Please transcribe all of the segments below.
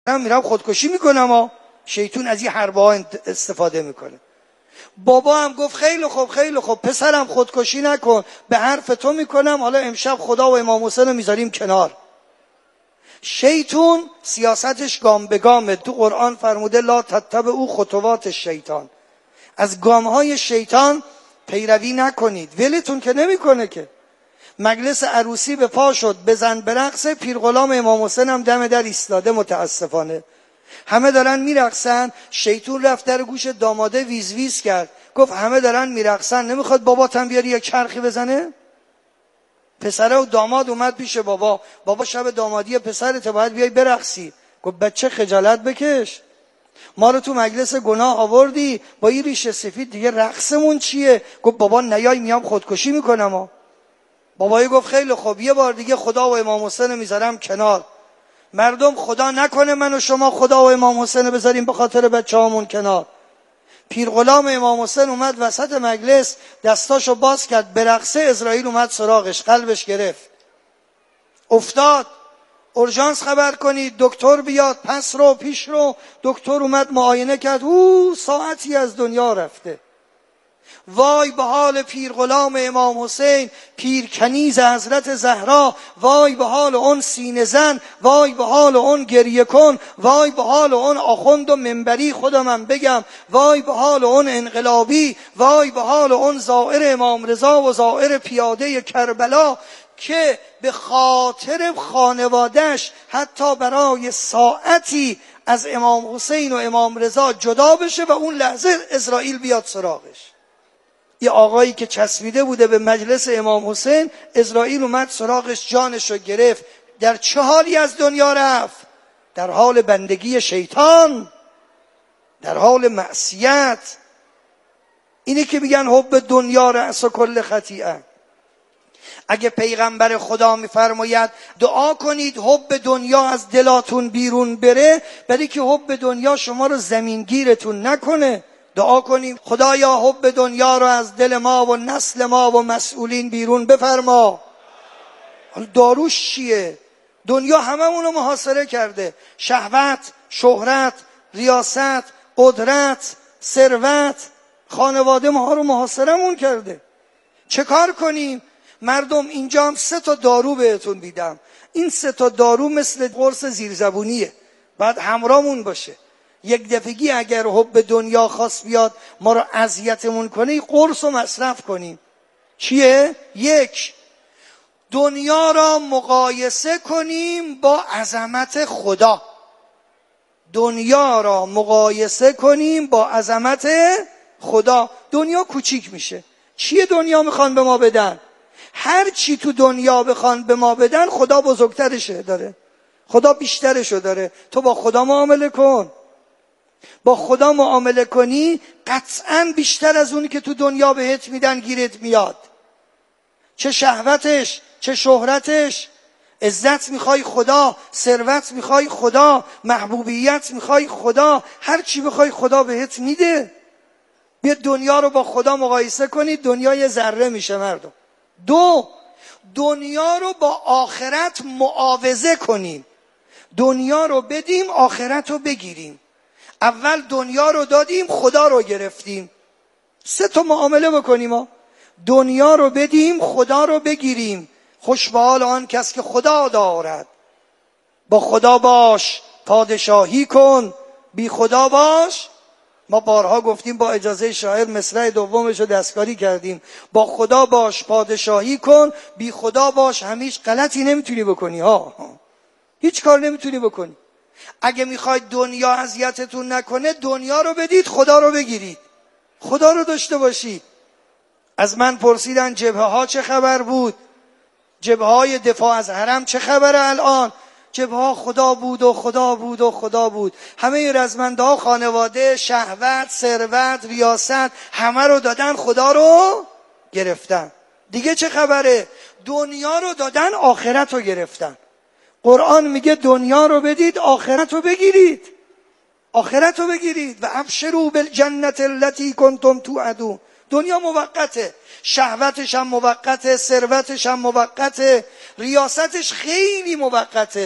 من میرم خودکشی میکنم و شیطون از این حربه ها استفاده میکنه. بابا هم گفت خیلی خوب خیلی خوب پسرم خودکشی نکن، به حرف تو میکنم، حالا امشب خدا و امام حسین رو میذاریم کنار. شیطون سیاستش گام به گامه. تو قرآن فرموده لا تتبعوا خطوات الشیطان، از گامهای شیطان پیروی نکنید. ولتون که نمیکنه که. مجلس عروسی به پا شد، بزن برقص، پیر غلام امام حسین هم دم در ایستاده. متاسفانه همه دارن میرقصن، شیطون رفت در گوش داماده ویز ویز کرد، گفت همه دارن میرقصن، نمیخواد باباتم بیاری یک چرخی بزنه؟ پسره و داماد اومد پیش بابا. بابا شب دامادی پسرت باید بیای برقصی. گفت بچه خجالت بکش، ما رو تو مجلس گناه آوردی با این ریش سفید، دیگه رقصمون چیه؟ گفت بابا نیای میام خودکشی میکنم. بابایی گفت خیلی خوب یه بار دیگه خدا و امام حسین میذارم کنار. مردم خدا نکنه من و شما خدا و امام حسین بذاریم به خاطر بچه‌هامون کنار. پیر غلام امام حسین اومد وسط مجلس، دستاشو باز کرد برقصه، اسرائیل اومد سراغش، قلبش گرفت، افتاد. اورژانس خبر کنید، دکتر بیاد، پس رو پیش رو. دکتر اومد معاینه کرد، ساعتی از دنیا رفته. وای به حال پیر غلام امام حسین، پیر کنیز حضرت زهرا، وای به حال اون سینه زن، وای به حال اون گریه کن، وای به حال اون آخوند و منبری خودم بگم، وای به حال اون انقلابی، وای به حال اون زائر امام رضا و زائر پیاده کربلا که به خاطر خانوادهش حتی برای ساعتی از امام حسین و امام رضا جدا بشه و اون لحظه اسرائیل بیاد سراغش. یه آقایی که چسبیده بوده به مجلس امام حسین، اسرائیل اومد سراغش، جانش رو گرفت. در چه حالی از دنیا رفت؟ در حال بندگی شیطان، در حال معصیت. اینی که میگن حب دنیا رأس کل خطیئه. اگه پیغمبر خدا میفرماید دعا کنید حب دنیا از دلاتون بیرون بره، برای که حب دنیا شما رو زمینگیرتون نکنه، دعا کنیم خدایا حب دنیا رو از دل ما و نسل ما و مسئولین بیرون بفرما. حالا داروش چیه؟ دنیا هممون رو محاصره کرده. شهوت، شهرت، ریاست، قدرت، ثروت، خانواده ما رو محاصرمون کرده. چه کار کنیم؟ مردم اینجا هم 3 تا دارو بهتون میدم. این 3 تا دارو مثل قرص زیرزبونیه، باید همراهمون باشه. یک دفعگی اگر حب دنیا خواست بیاد ما رو اذیتمون کنه، قرص رو مصرف کنیم. چیه؟ 1، دنیا را مقایسه کنیم با عظمت خدا. دنیا را مقایسه کنیم با عظمت خدا. دنیا کوچیک میشه. چیه دنیا میخوان به ما بدن؟ هر چی تو دنیا بخوان به ما بدن خدا بزرگترشه داره، خدا بیشترشو داره. تو با خدا معامله کن. با خدا معامله کنی قطعاً بیشتر از اونی که تو دنیا بهت میدن گیرت میاد. چه شهوتش، چه شهرتش. عزت میخوای خدا، ثروت میخوای خدا، محبوبیت میخوای خدا، هر چی بخوای خدا بهت میده. بیا دنیا رو با خدا مقایسه کنید، دنیا یه ذره میشه مردم. 2، دنیا رو با آخرت معاوضه کنیم. دنیا رو بدیم، آخرت رو بگیریم. اول دنیا رو دادیم، خدا رو گرفتیم. 3 تا معامله بکنیم. دنیا رو بدیم، خدا رو بگیریم. خوش به حال آن کس که خدا دارد. با خدا باش پادشاهی کن، بی خدا باش. ما بارها گفتیم، با اجازه شاعر مصرع دومش رو دستکاری کردیم. با خدا باش پادشاهی کن، بی خدا باش همیش غلطی نمیتونی بکنی ها. هیچ کار نمیتونی بکنی. اگه میخواید دنیا اذیتتون نکنه، دنیا رو بدید، خدا رو بگیرید. خدا رو داشته باشید. از من پرسیدن جبهه ها چه خبر بود؟ جبهه های دفاع از حرم چه خبره الان؟ جبهه ها خدا بود و خدا بود و خدا بود. همه رزمنده ها خانواده، شهوت، ثروت، ریاست، همه رو دادن، خدا رو گرفتن. دیگه چه خبره؟ دنیا رو دادن، آخرت رو گرفتن. قرآن میگه دنیا رو بدید، آخرت رو بگیرید. آخرت رو بگیرید. و ابشروا بالجنة التي کنتم توعدون. دنیا موقته، شهوتش هم موقته، ثروتش هم موقته، ریاستش خیلی موقته.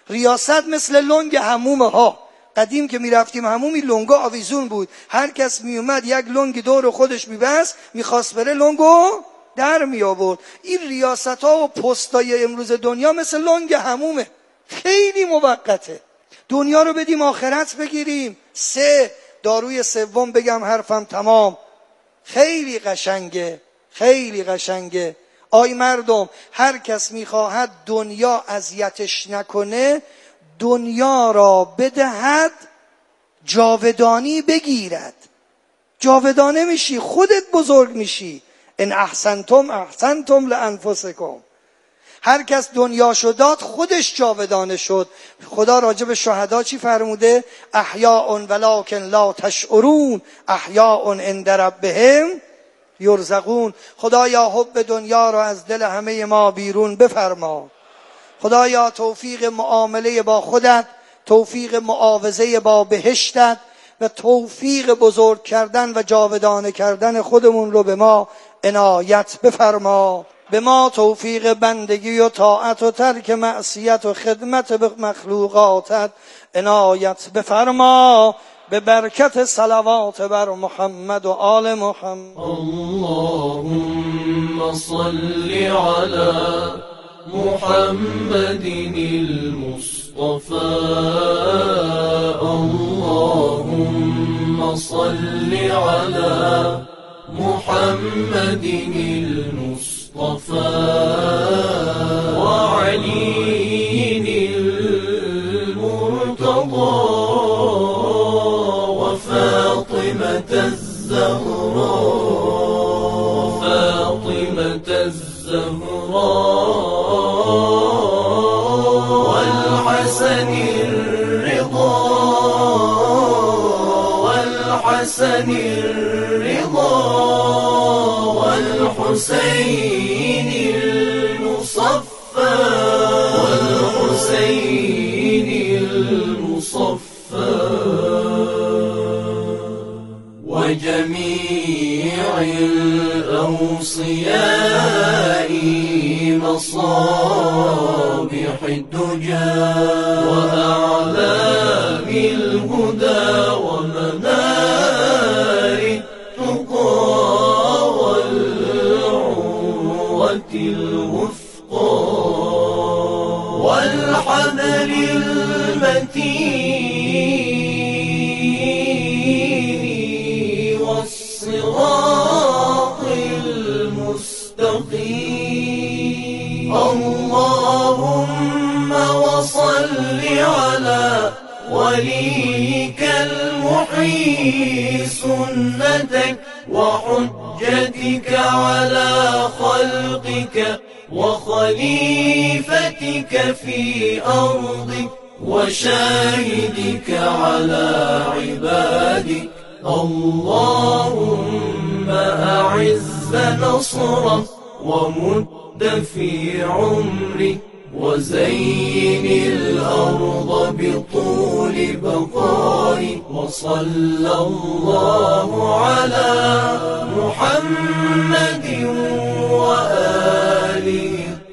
ریاست مثل لنگ حمومه ها. قدیم که میرفتیم حمومی لنگا آویزون بود، هر کس میومد یک لنگ دور خودش میبست، میخواست بره لنگو در می آورد. این ریاست ها و پستای امروز دنیا مثل لنگ حمومه، خیلی موقته. دنیا رو بدیم آخرت بگیریم. 3 داروی سوم بگم حرفم تمام. خیلی قشنگه، خیلی قشنگه. آی مردم، هر کس میخواهد دنیا اذیتش نکنه، دنیا را بدهد جاودانی بگیرد. جاودانه میشی، خودت بزرگ میشی. ان احسنتم احسنتم لانفسکم. هر کس دنیاشو داد خودش جاودانه شد. خدا راجع به شهدا چی فرموده؟ احیاء ولکن لا تشعرون احیاء عند ربهم یرزقون. خدایا حب دنیا را از دل همه ما بیرون بفرما. خدایا توفیق معامله با خودت، توفیق معاوضه با بهشتت و توفیق بزرگ کردن و جاودانه کردن خودمون رو به ما عنایت بفرما. به ما توفیق بندگی و طاعت و ترک معصیت و خدمت به مخلوقاتت عنایت بفرما. به برکت صلوات بر محمد و آل محمد. اللهم صل على محمد المصطفى. اللهم صل على محمد المصطفى وعلي المرتضى وفاطمة الزهراء والحسن الرضا والحسين المصفى وجميع الأوصياء مصابيح الدجى وأعلام الهدى ومنار التقى والعروة الوثقى والحبل المتين والصراط المستقيم. اللهم وصل على وليك المحيي سنتك وحجتك على خلقك وخليفتك في أرضك وشاهدك على عبادك. اللهم أعز نصرك ومد في عمرك وزين الأرض بطول بقائك. وصلى الله على محمد وآله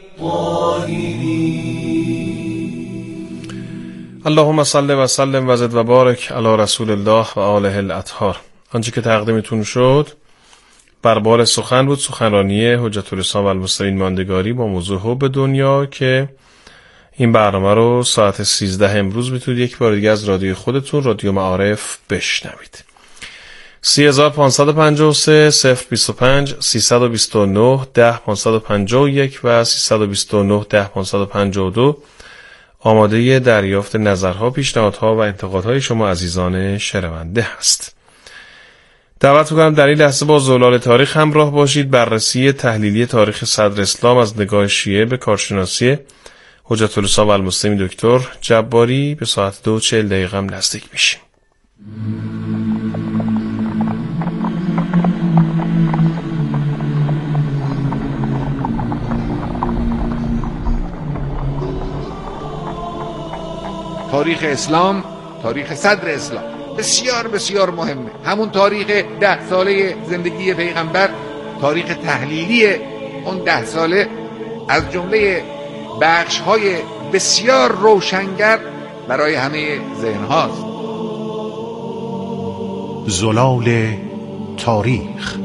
الطاهرين. اللهم صل و سلم و زد و بارک علی رسول الله و آله الاطهار. آنچه که تقدیمتون شد بر بال سخن بود، سخنرانی حجت الاسلام و المسلمین ماندگاری با موضوع حب دنیا، که این برنامه رو ساعت 13 امروز میتونید یک بار دیگه از رادیوی خودتون، رادیو معارف، بشنوید. 3553 025 329 10551 و 329 10552 آماده دریافت نظرها، پیشنهادها و انتقادهای شما عزیزان شنونده هست. دعوت می‌کنم در این لحظه با زلال تاریخ همراه باشید. بررسی تحلیلی تاریخ صدر اسلام از نگاه شیعه به کارشناسی حجت الاسلام و المسلمین دکتر جباری به ساعت 2:40 هم نزدیک میشیم. تاریخ اسلام، تاریخ صدر اسلام بسیار بسیار مهمه. همون تاریخ 10 ساله زندگی پیغمبر، تاریخ تحلیلی اون 10 ساله از جمله بخش‌های بسیار روشنگر برای همه ذهن هاست. زلال تاریخ.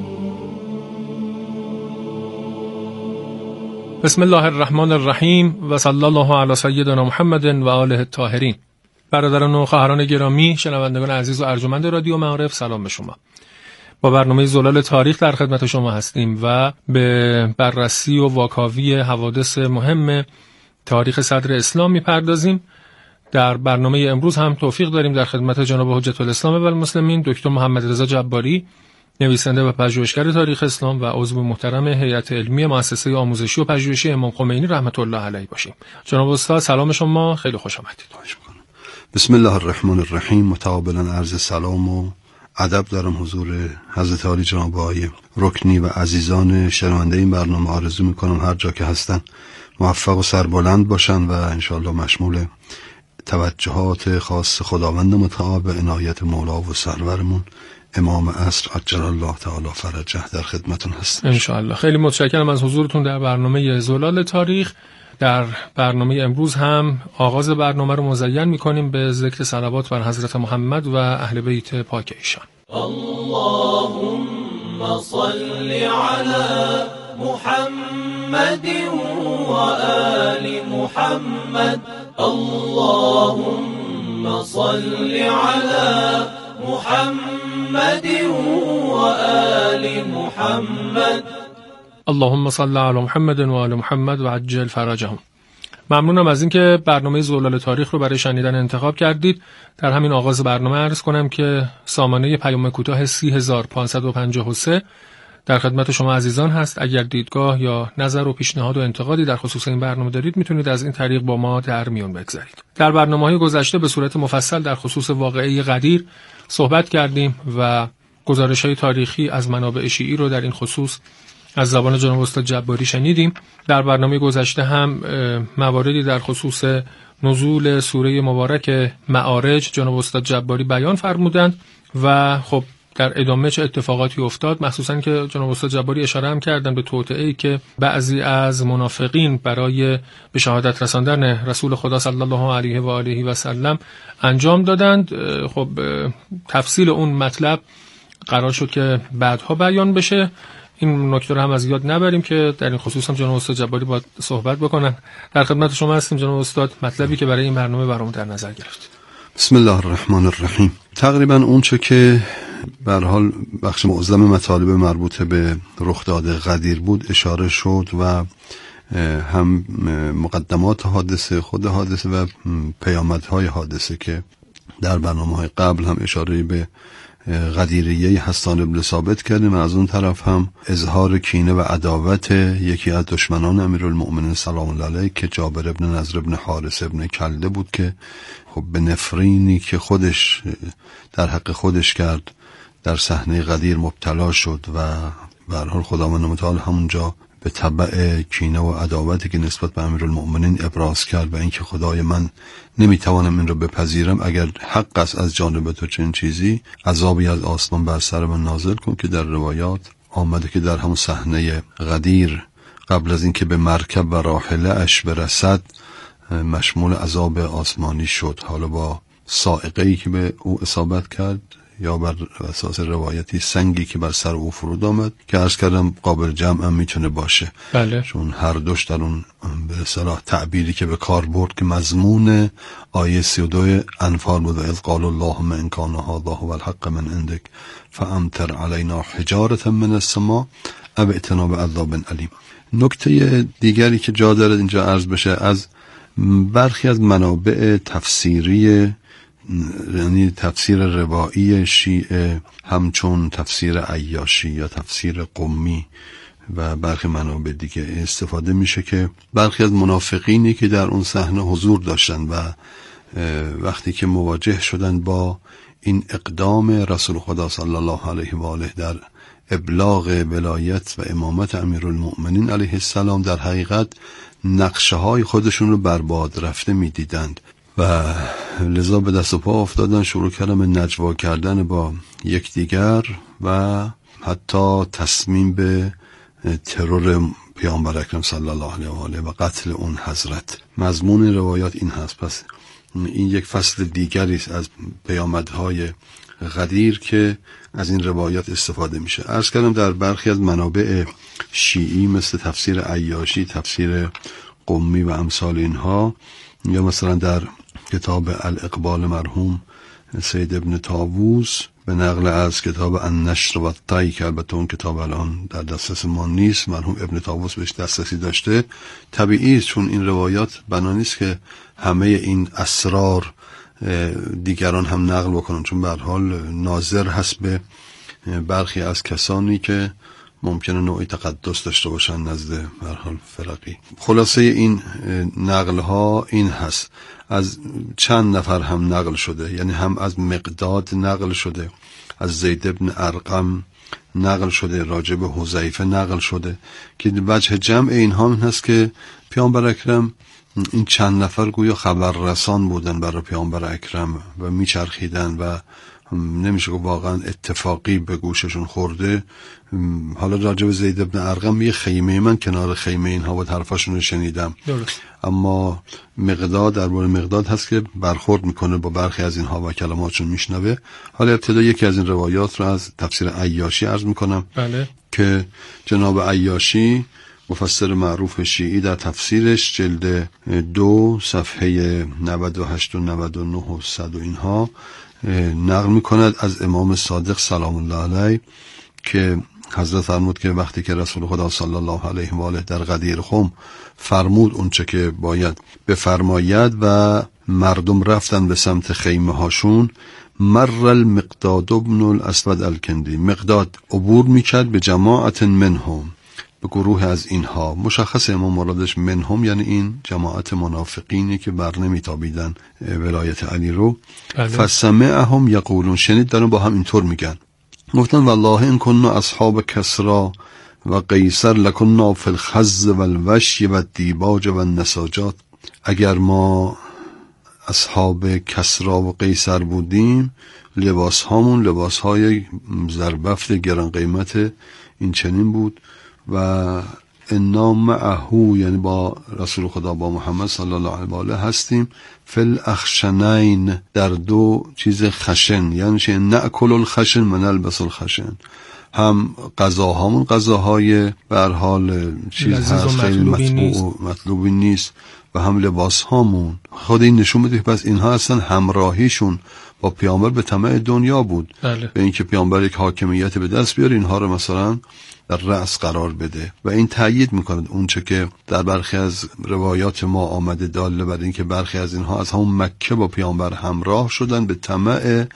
بسم الله الرحمن الرحیم و صلی الله علی سیدنا محمد و آله الطاهرین. برادران و خواهران گرامی، شنوندگان عزیز و ارجمند رادیو معارف، سلام به شما. با برنامه زلال تاریخ در خدمت شما هستیم و به بررسی و واکاوی حوادث مهم تاریخ صدر اسلام میپردازیم. در برنامه امروز هم توفیق داریم در خدمت جناب حجت الاسلام و المسلمین دکتر محمد رضا جباری، نویسنده و پژوهشگر تاریخ اسلام و عضو محترم هیئت علمی مؤسسه آموزشی و پژوهشی امام خمینی رحمت الله علیه باشیم. جناب استاد سلام شما، خیلی خوش آمدید. بسم الله الرحمن الرحیم. متقابلا عرض سلام و ادب دارم حضور حضرت عالی جناب آقای رکنی و عزیزان شنونده این برنامه. آرزو میکنم هر جا که هستن موفق و سربلند باشن و انشالله مشمول توجهات خاص خداوند متعال و عنایت مولا و سرورمون امام عصر عجل الله تعالی فرجه در خدمتون هستم انشالله. خیلی متشکرم از حضورتون در برنامه زلال تاریخ. در برنامه امروز هم آغاز برنامه رو مزین می‌کنیم به ذکر صلوات بر حضرت محمد و اهل بیت پاک ایشان. اللهم صل علی محمد و آل محمد. اللهم صل علی محمد و آل محمد. اللهم صل علی محمد و آل محمد و عجل فرجهم. ممنونم از اینکه برنامه زلال تاریخ رو برای شنیدن انتخاب کردید. در همین آغاز برنامه عرض کنم که سامانه پیام کوتاه 30553 در خدمت شما عزیزان هست. اگر دیدگاه یا نظر و پیشنهاد و انتقادی در خصوص این برنامه دارید میتونید از این طریق با ما در میون بگذارید. در برنامه‌های گذشته به صورت مفصل در خصوص واقعه غدیر صحبت کردیم و گزارش‌های تاریخی از منابع شیعی رو در این خصوص از زبان جناب استاد جباری شنیدیم. در برنامه گذشته هم مواردی در خصوص نزول سوره مبارک معارج جناب استاد جباری بیان فرمودند و خب در ادامه چه اتفاقاتی افتاد، مخصوصا که جناب استاد جباری اشاره هم کردن به توطئه‌ای که بعضی از منافقین برای به شهادت رساندن رسول خدا صلی الله علیه و آله و سلم انجام دادند. خب تفصیل اون مطلب قرار شد که بعدها بیان بشه. این نکته رو هم از یاد نبریم که در این خصوص هم جناب استاد جباری باید صحبت بکنن. در خدمت شما هستیم جناب استاد، مطلبی که برای این برنامه برامون در نظر گرفتید. بسم الله الرحمن الرحیم. تقریبا اون چه که به هر حال بخش معظم مطالب مربوط به رخداد غدیر بود اشاره شد و هم مقدمات حادثه، خود حادثه و پیامدهای حادثه که در برنامه‌های قبل هم اشاره به غدیریه حسان بن ثابت کردیم. از اون طرف هم اظهار کینه و عداوت یکی از دشمنان امیرالمؤمنین سلام الله علیه که جابر ابن نضر ابن حارث ابن کلده بود که خب به نفرینی که خودش در حق خودش کرد در صحنه غدیر مبتلا شد و به هر حال خداوند متعال همونجا به تبع کینه و عداوتی که نسبت به امیرالمؤمنین ابراز کرد و اینکه خدای من نمیتوانم این رو بپذیرم، اگر حق است از جانب تو چنین چیزی عذابی از آسمان بر سر من نازل کن، که در روایات آمده که در همون صحنه غدیر قبل از اینکه به مرکب و راحله اش برسد مشمول عذاب آسمانی شد، حالا با صاعقه‌ای که به او اصابت کرد یا بر اساس روایتی سنگی که بر سر او فرود آمد که عرض کردم قابل جمع هم میتونه باشه. بله. چون هر دوش در اون به اصطلاح تعبیری که به کار برد که مضمون آیه 32 انفال بود و اذ قال اللهم ان کان هذا هو الحق من عندك فامطر علينا حجارة من السماء او ائتنا بعذاب علیم. نکته دیگری که جا داره اینجا عرض بشه از برخی از منابع تفسیری، یعنی تفسیر روایی شیعه همچون تفسیر عیاشی یا تفسیر قمی و برخی منابع دیگه استفاده میشه که برخی از منافقینی که در اون صحنه حضور داشتن و وقتی که مواجه شدن با این اقدام رسول خدا صلی الله علیه و آله در ابلاغ ولایت و امامت امیرالمؤمنین علیه السلام، در حقیقت نقشه های خودشون رو برباد رفته میدیدند و لذا به دست و پا افتادن، شروع کردن به نجوا کردن با یکدیگر و حتی تصمیم به ترور پیامبر اکرم صلی الله علیه و آله و قتل اون حضرت. مضمون روایات این هست. پس این یک فصل دیگری است از پیامدهای غدیر که از این روایات استفاده میشه. عرض کردم در برخی از منابع شیعی مثل تفسیر عیاشی، تفسیر قمی و امثال اینها، یا مثلا در کتاب الاقبال مرحوم سید ابن طاووس به نقل از کتاب النشر و الطی که البته اون کتاب الان در دسترس ما نیست، مرحوم ابن طاووس بهش دسترسی داشته، طبیعی است چون این روایات بنا نیست که همه این اسرار دیگران هم نقل بکنن، چون به هر حال ناظر هست به برخی از کسانی که ممکنه نوعی تقدس داشته باشن نزد به هر حال فرقی. خلاصه این نقل ها این هست. از چند نفر هم نقل شده، یعنی هم از مقداد نقل شده، از زید ابن ارقم نقل شده، راجع به حذیفه نقل شده، که وجه جمع اینها این هست که پیامبر اکرم این چند نفر گویا خبررسان بودن برای پیامبر اکرم و میچرخیدن و نمیشه که واقعا اتفاقی به گوششون خورده. حالا راجع به زید ابن ارقم یه خیمه من کنار خیمه اینها بود حرفاشون رو شنیدم، اما مقداد درباره مقداد هست که برخورد میکنه با برخی از اینها و کلماتشون میشنوه. حالا ابتدا یکی از این روایات رو از تفسیر عیاشی عرض میکنم. بله. که جناب عیاشی مفسر معروف شیعی در تفسیرش جلد 2 صفحه 98 و 99 و 100 و اینها نقل میکند از امام صادق سلام الله علیه که حضرت فرمود که وقتی که رسول خدا صلی الله علیه و آله در غدیر خم فرمود اونچه که باید بفرماید و مردم رفتن به سمت خیمه هاشون، مر المقداد ابن الاسود الکندی، مقداد عبور میکرد به جماعت منهم، به گروه از اینها. مشخص امام مرادش منهم یعنی این جماعت منافقینی که بر نمیتابیدن ولایت علی رو. فسمعهم یقولون، شنید دارن با هم اینطور میگن، گفتن والله ان كنا اصحاب کسرا و قیصر لکنا فی الخز و الوشی و الدیباج و النساجات، اگر ما اصحاب کسرا و قیصر بودیم لباس هامون لباس های زربفت گران قیمت این چنین بود و انا معهو یعنی با رسول خدا با محمد صلی الله علیه و آله هستیم فی الاخشنین در دو چیز خشن، یعنی چه ناکل الخشن و نلبس الخشن، هم غذاهامون غذاهای به هر حال چیز هست خیلی مطلوبی نیست و هم لباس هامون. خود این نشون میده پس اینها اصلا همراهیشون با پیامبر به طمع دنیا بود. بله. به اینکه پیامبر یک حاکمیت به دست بیاره اینها رو مثلا در رأس قرار بده و این تأیید میکنه اونچه که در برخی از روایات ما آمده داله بر اینکه برخی از اینها از همون مکه با پیامبر همراه شدن به طمع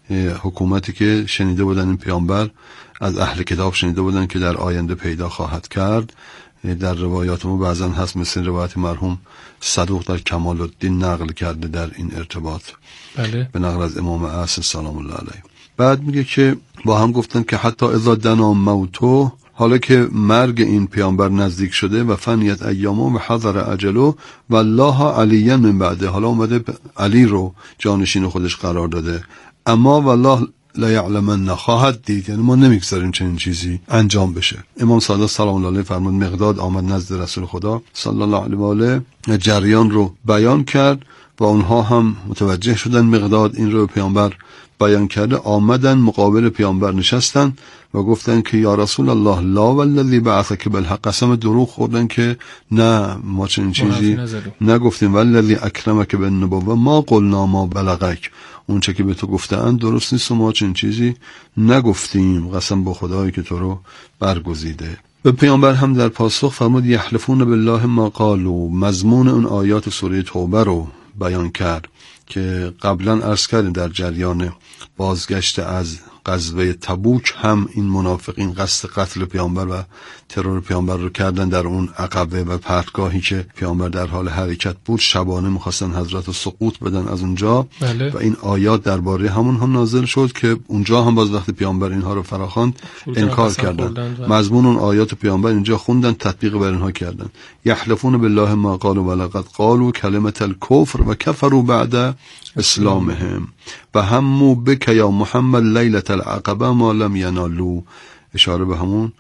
حکومتی که شنیده بودن این پیامبر از اهل کتاب شنیده بودن که در آینده پیدا خواهد کرد. در روایات ما بعضا هست مثل روایت مرحوم صدوق در کمال الدین نقل کرده در این ارتباط. بله. به نقل از امام اصل سلام الله علیه. بعد میگه که با هم گفتن که حتی اذا دنا موتو، حالا که مرگ این پیامبر نزدیک شده و فنیت ایامو و حضر اجلو و الله علیه من بعده، حالا اومده علی رو جانشین خودش قرار داده، اما والله لا یعلمن، نخواهد دید، یعنی ما نمیگذاریم چنین چیزی انجام بشه. امام صادق سلام الله علیه فرمود مقداد آمد نزد رسول خدا صلی الله علیه و آله، جریان رو بیان کرد و اونها هم متوجه شدن مقداد این رو پیامبر بیان کرده، آمدن مقابل پیامبر نشستن و گفتن که یا رسول الله لا والذی بعثک بالحق، قسم دروغ خوردن که نه ما چنین چیزی نگفتیم، والذی اکرمک بالنبوه ما قلنا ما بلغک، اون چه که به تو گفتن درست نیست و ما چنین چیزی نگفتیم، قسم به خدایی که تو رو برگزیده. به پیامبر هم در پاسخ فرمود یحلفون بالله ما قالوا، مضمون اون آیات سوره توبه رو بیان کرد که قبلا عرض کردیم در جریان بازگشت از غزوه تبوک هم این منافقین قصد قتل پیامبر و ترور پیامبر رو کردن در اون عقبه و پرتگاهی که پیامبر در حال حرکت بود، شبانه می‌خواستن حضرت رو سقوط بدن از اونجا. بله. و این آیات درباره همون هم نازل شد که اونجا هم باز وقتی پیامبر اینها رو فراخواند انکار کردن. مضمون اون آیات پیامبر اینجا خوندن، تطبیق بر اینها کردن. یحلفون بالله ما قالوا ولقد قالوا کلمة الكفر و کفروا بعد اسلامهم و همو بک یا محمد لیلة العقبه ما لم ینالو، اشاره به همون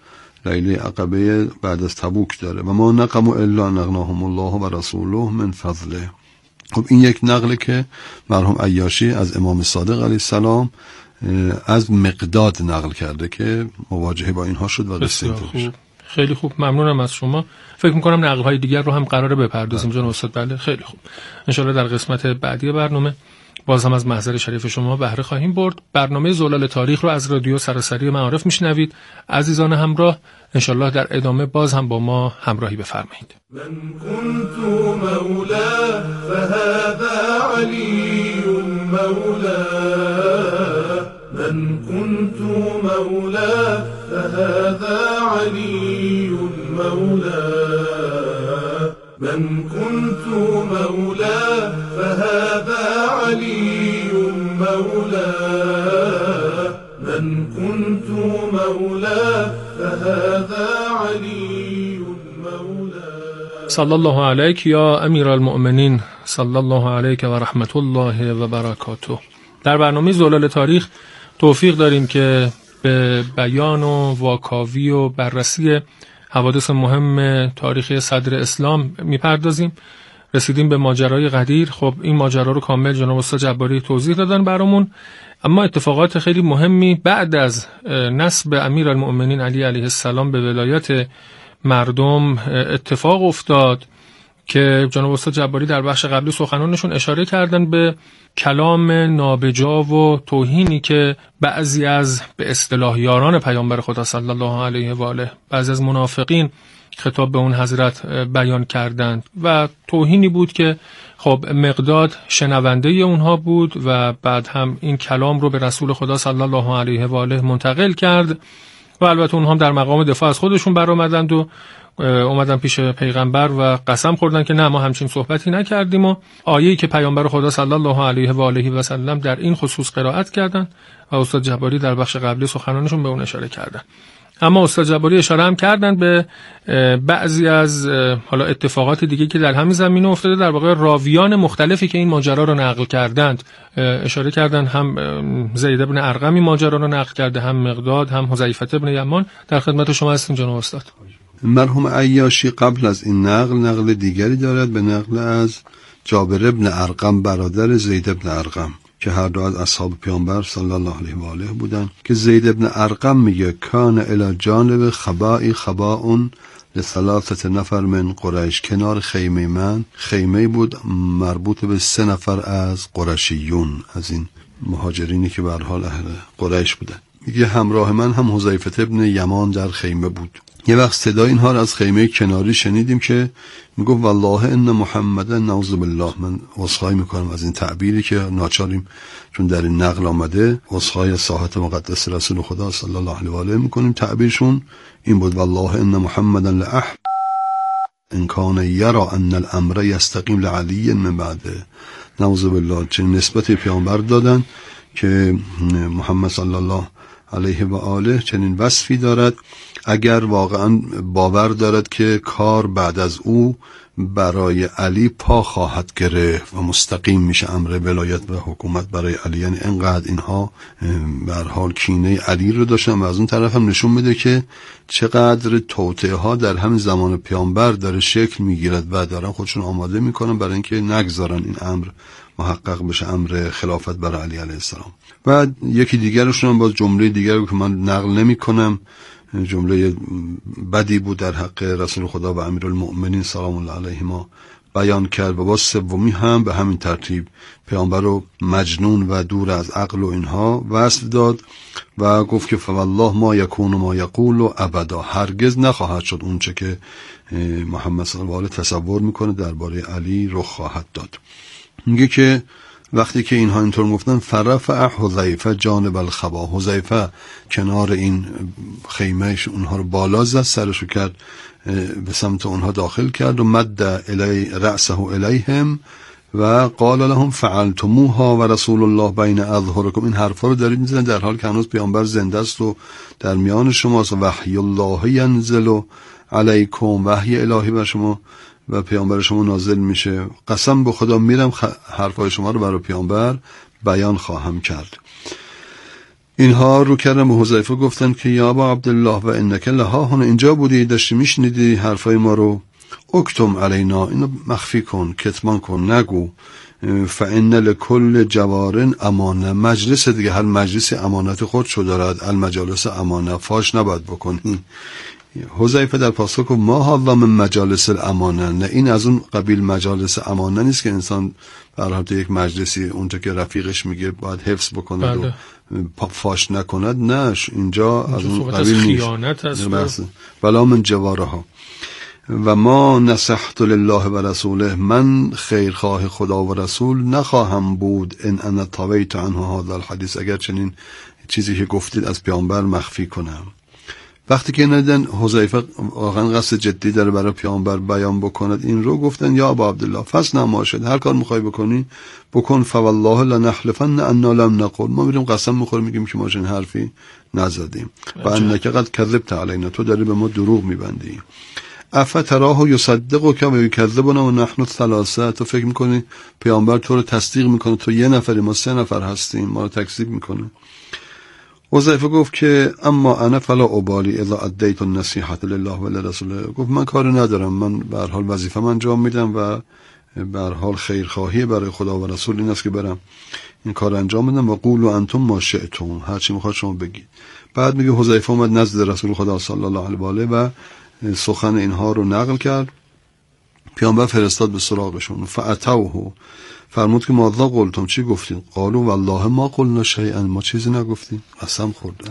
لیله عقبه بعد از تبوک داره و ما نقم الا نغناهم الله و رسوله من فضله. خب این یک نقله که مرحوم عیاشی از امام صادق علیه السلام از مقداد نقل کرده که مواجهه با اینها شد و قصه خوب. خیلی خوب، ممنونم از شما. فکر میکنم نقل‌های دیگر رو هم قراره بپردازیم جناب استاد. بله خیلی خوب. انشالله در قسمت بعدی برنامه باز هم از محضر شریف شما بهره خواهیم برد. برنامه زلال تاریخ رو از رادیو سراسری معارف میشنوید. عزیزان همراه، انشالله در ادامه باز هم با ما همراهی بفرمایید. من كنت مولا فهذا علی مولا، من كنت مولا فهذا علی مولا، من كنت مولا فهذا علی مولا، من كنت مولا فهذا علی مولا. صلی الله علیک یا امیر المؤمنین، صلی الله علیک و رحمت الله و برکاته. در برنامه زلال تاریخ توفیق داریم که به بیان و واکاوی و بررسی حوادث مهم تاریخی صدر اسلام میپردازیم. رسیدیم به ماجرای غدیر. خب این ماجرا رو کامل جناب استاد جباری توضیح دادن برامون، اما اتفاقات خیلی مهمی بعد از نصب امیرالمؤمنین علی علیه السلام به ولایت مردم اتفاق افتاد که جناب استاد جباری در بخش قبلی سخنانشون اشاره کردن به کلام نابجا و توهینی که بعضی از به اصطلاح یاران پیامبر خدا صلی الله علیه و آله، بعضی از منافقین خطاب به اون حضرت بیان کردند و توهینی بود که خب مقداد شنونده اونها بود و بعد هم این کلام رو به رسول خدا صلی الله علیه و آله منتقل کرد و البته اونها هم در مقام دفاع از خودشون برآمدند و اومدن پیش پیغمبر و قسم خوردن که نه ما همچین صحبتی نکردیم و آیه‌ای که پیامبر خدا صلی الله علیه و آله و سلم در این خصوص قرائت کردند و استاد جباری در بخش قبلی سخنانشون به اون اشاره کردند. اما استاد جباری اشاره هم کردن به بعضی از حالا اتفاقات دیگه که در همین زمینه افتاده، در واقع راویان مختلفی که این ماجرا رو نقل کردند اشاره کردن. هم زید بن ارقم این ماجرا رو نقل کرده، هم مقداد، هم حذیفه بن یمان. در خدمت شما هستیم جناب استاد. مرحوم عیاشی قبل از این نقل دیگری دارد به نقل از جابر بن ارقم برادر زید بن ارقم که هر دو از اصحاب پیامبر صلی الله علیه و آله بودن که زید بن ارقم میگه کان الی جانب خبائی خباء لثلاثه نفر من قریش، کنار خیمه من خیمه بود مربوط به 3 نفر از قریشیون، از این مهاجرینی که به هر حال اهل قریش بودن. میگه همراه من هم حذیفه ابن یمان در خیمه بود. یه وقت صدای اینها را از خیمه کناری شنیدیم که میگفت والله ان محمد نعوذ بالله. من عذرخواهی میکنم از این تعبیری که ناچاریم چون در این نقل آمده، عذرخواهی از ساحت مقدس رسول خدا صلی الله علیه و آله میکنیم. تعبیرشون این بود والله ان محمدا لأحب ان کان یرا ان الامر یستقیم لعلی من بعده. نعوذ بالله. چنین نسبت پیامبر دادن که محمد صلی الله علیه و آله چنین وصفی دارد اگر واقعا باور دارد که کار بعد از او برای علی پا خواهد گرفت و مستقیم میشه امر ولایت و حکومت برای علی. یعنی انقدر اینها به هر حال کینه علی رو داشتن و از اون طرف هم نشون میده که چقدر توطئه ها در همین زمان پیامبر داره شکل میگیرد و دارن خودشون آماده میکنن برای اینکه نگذارن این امر محقق بشه، امر خلافت برای علی علیه السلام. و یکی دیگرشون هم باز جمله دیگر که من نقل نمی کنم، جمله بدی بود در حق رسول خدا و امیرالمؤمنین سلام الله علیهما بیان کرد و باز سومی هم به همین ترتیب پیامبر رو مجنون و دور از عقل و اینها وصف داد و گفت که فوالله ما یکون ما یقول و ابدا، هرگز نخواهد شد اون چه که محمد صلی الله علیه تصور میکنه درباره علی رخ خواهد داد. میگه که وقتی که اینها اینطور گفتن فرفع حذیفه جانب الخبا، حذیفه کنار این خیمهش اونها رو بالا زد، سرشو کرد به سمت اونها داخل کرد و مد رأسه الیهم و قال لهم فعلتموها و رسول الله بین اظهرکم. این حرفا رو دارید میزنن در حال که هنوز پیامبر زنده است و در میان شماست. وحی الله ینزل علیکم، وحی الهی بر شما و پیامبر شما نازل میشه. قسم به خدا میرم حرفای شما رو برای پیامبر بیان خواهم کرد. اینها رو کردن به حذیفه، گفتن که یا ابا عبدالله و انک لها هنا، اینجا بودی داشتی میشنیدی حرفای ما رو، اکتم علینا، اینو مخفی کن، کتمان کن، نگو. فان لکل جوار امانه، مجلس دیگه هر مجلسی امانت خودشو دارد، المجالس امانه، فاش نباید بکنی. حذیفه در پاسخ گفت ما حالا من مجالس الامانه، نه این از اون قبیل مجالس امانه نیست که انسان در حالت یک مجلسی اونجا که رفیقش میگه باید حفظ بکنه و فاش نکند، نه اینجا از اون قبیل نیست. ولا من جوارها و ما نصحت لله و رسوله، من خیرخواه خدا و رسول نخواهم بود ان انا طویت عنه هذا الحدیث، اگر چنین چیزی که گفتید از پیامبر مخفی کنم. وقتی که ندن حذیفه واقعا قصد جدی داره برای پیامبر بیان بکند این رو، گفتن یا ابا عبدالله فصنع ما شئت، هر کار میخوای بکنی بکن، فوالله لنحلفن انا لم نقل، ما میریم قسم میخوریم میگیم که ما چنین حرفی نزدیم، و انک قد کذبت علینا، تو داری به ما دروغ میبندی. افتراه یصدقک و یکذبنا و نحن ثلاثه، تو فکر میکنی پیامبر تو رو تصدیق میکنه، تو یه نفری ما 3 نفر هستیم، ما رو تکذیب میکنه. حذیفه گفت که اما انا فلا ابالی اذا ادیت النصیحه لله و لرسوله، گفت من کاری ندارم، من به هر حال وظیفه‌ام انجام میدم و به هر حال خیرخواهی برای خدا و رسول این است که برم این کار انجام بدم، و قولوا انتم ما شئتم، هر چی میخواد شما بگید. بعد میگه حذیفه اومد نزد رسول خدا صلی الله علیه و آله و سخن اینها رو نقل کرد. پیامبر فرستاد به سراغشون، فاتوه، فرمود که ماذا قلتم، چی گفتین؟ قالوا والله ما قلنا شیئا، ما چیزی نگفتیم، قسم خوردن.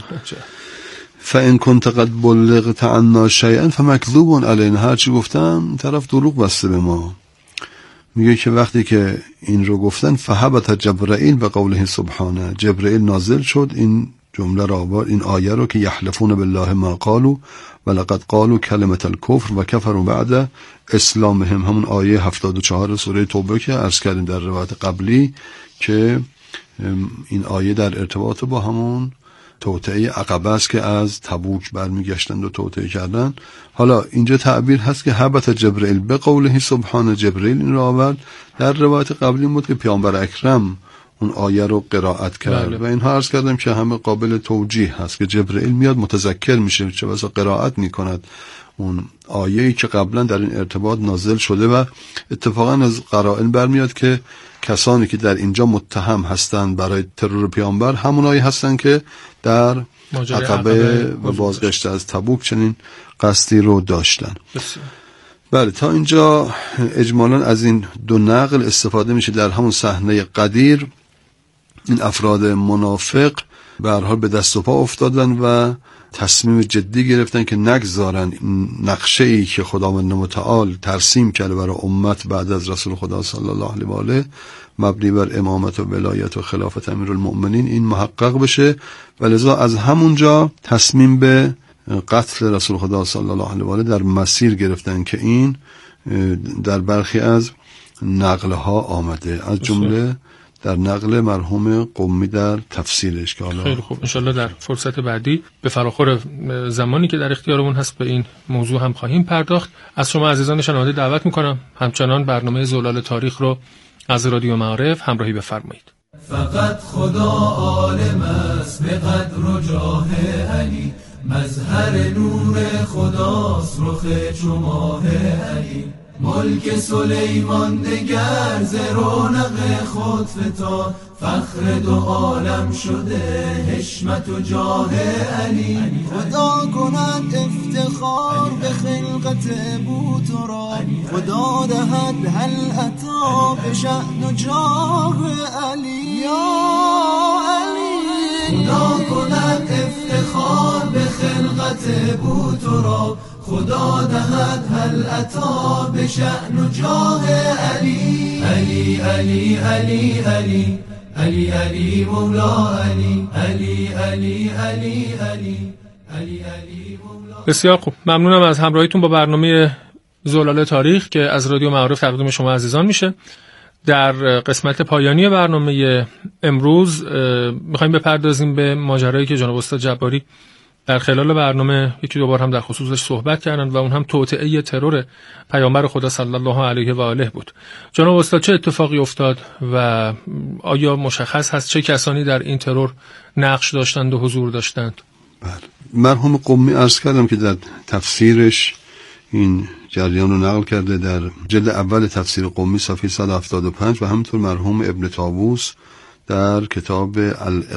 فان كنت قد بلغت عنا شیئا فمکذوب علینا، هر چی گفتم طرف دروغ بسته به ما. میگه که وقتی که این رو گفتن فهبط جبرائیل به قوله سبحانه، جبرائیل نازل شد این جمله را آورد، این آیه رو که یحلفون بالله ما قالوا ولقد قالوا کلمه الکفر و کفروا بعد اسلامهم، همون آیه 74 سوره توبه که عرض کردیم در روایت قبلی که این آیه در ارتباط با همون توطئه عقبه است که از تبوک برمیگشتند و توطئه کردن. حالا اینجا تعبیر هست که هبط جبرائیل به قوله سبحانه، جبرائیل این را آورد. در روایت قبلی بود که پیامبر اکرم اون آیه رو قرائت کرد و اینها عرض کردم که همه قابل توجیه هست که جبرائیل میاد متذکر میشه، چه بسا قرائت میکند اون آیه‌ای که قبلا در این ارتباط نازل شده، و اتفاقا از قرائن برمیاد که کسانی که در اینجا متهم هستند برای ترور پیامبر همونایی هستند که در عقبه و بازگشت از تبوک چنین قصدی رو داشتن. بله، تا اینجا اجمالاً از این 2 نقل استفاده میشه. در همون صحنه قدیر این افراد منافق به هر حال به دست و پا افتادن و تصمیم جدی گرفتن که نگذارن نقشه ای که خداوند متعال ترسیم کرده برای امت بعد از رسول خدا صلی الله علیه و آله مبنی بر امامت و ولایت و خلافت امیرالمؤمنین این محقق بشه، و لذا از همونجا تصمیم به قتل رسول خدا صلی الله علیه و آله در مسیر گرفتن که این در برخی از نقلها آمده، از جمله در نقل مرحوم قمی در تفسیرش که حالا خیلی خوب انشالله در فرصت بعدی به فراخور زمانی که در اختیارمون هست به این موضوع هم خواهیم پرداخت. از شما عزیزان شنونده دعوت میکنم همچنان برنامه زلال تاریخ رو از رادیو معارف همراهی بفرمایید. فقط خدا عالم است به قدر و جاه علی، مظهر نور خداست رخ چو ماه علی. ملک سلیمان دگر ز رونق خود فتاد، فخر 2 عالم شده حشمت و جاه علی. خدا کند افتخار به خلقت ابو تراب، خدا دهد هل عطا به شأن و جاه علی. یا علی خدا کند افتخار به خلقت ابو تراب، خدا دهد هل عطا به شأن و جاه علی. علی علی علی علی علی علی مولا علی علی علی علی علی علی علی مولا. بسیار خوب، ممنونم از همراهیتون با برنامه زلال تاریخ که از رادیو معارف تقدیم شما عزیزان میشه. در قسمت پایانی برنامه امروز میخوایم بپردازیم به ماجرایی که جناب استاد جباری در خلال برنامه یکی دو بار هم در خصوصش صحبت کردند و اون هم توطئه ترور پیامبر خدا صلی الله علیه و آله بود. جناب استاد چه اتفاقی افتاد و آیا مشخص هست چه کسانی در این ترور نقش داشتند و حضور داشتند؟ بله، مرحوم قمی عرض کردم که در تفسیرش این جریان رو نقل کرده در جلد اول تفسیر قمی صفحه 175 و همینطور مرحوم ابن طاووس در کتاب